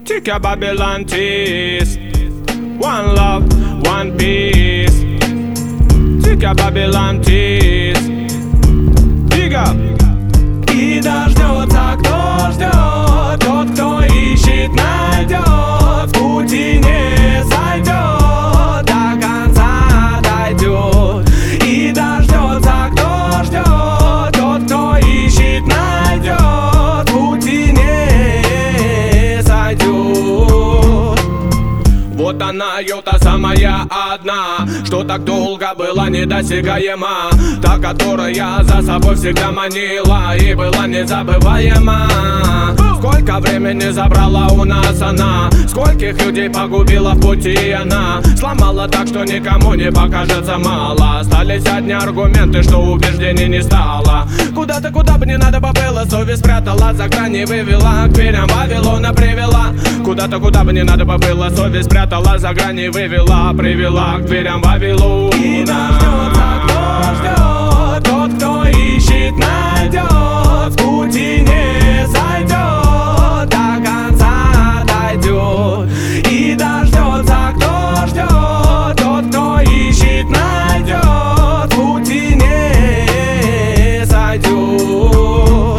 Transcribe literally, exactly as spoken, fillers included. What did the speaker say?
Take a Babylon taste. One love, one peace. Take a Babylon taste. Big up. И дождется, кто ждет, тот, кто ищет, найдет, в пути не сойдет, до конца дойдет. И дождется, кто ждет, тот, кто ищет, найдет, в пути не сойдет. Вот она, ее та самая одна, что так долго была недосягаема, та, которая за собой всегда манила и была незабываема. Сколько времени забрала у нас она, скольких людей погубила в пути она, сломала так, что никому не покажется мало. Остались одни аргументы, что убеждений не стало. Куда-то, куда бы не надо бы было, совесть спрятала, за грани вывела, к дверям Вавилона привела. Куда-то, куда бы не надо бы было, совесть спрятала, за грани вывела, привела к дверям Вавилона.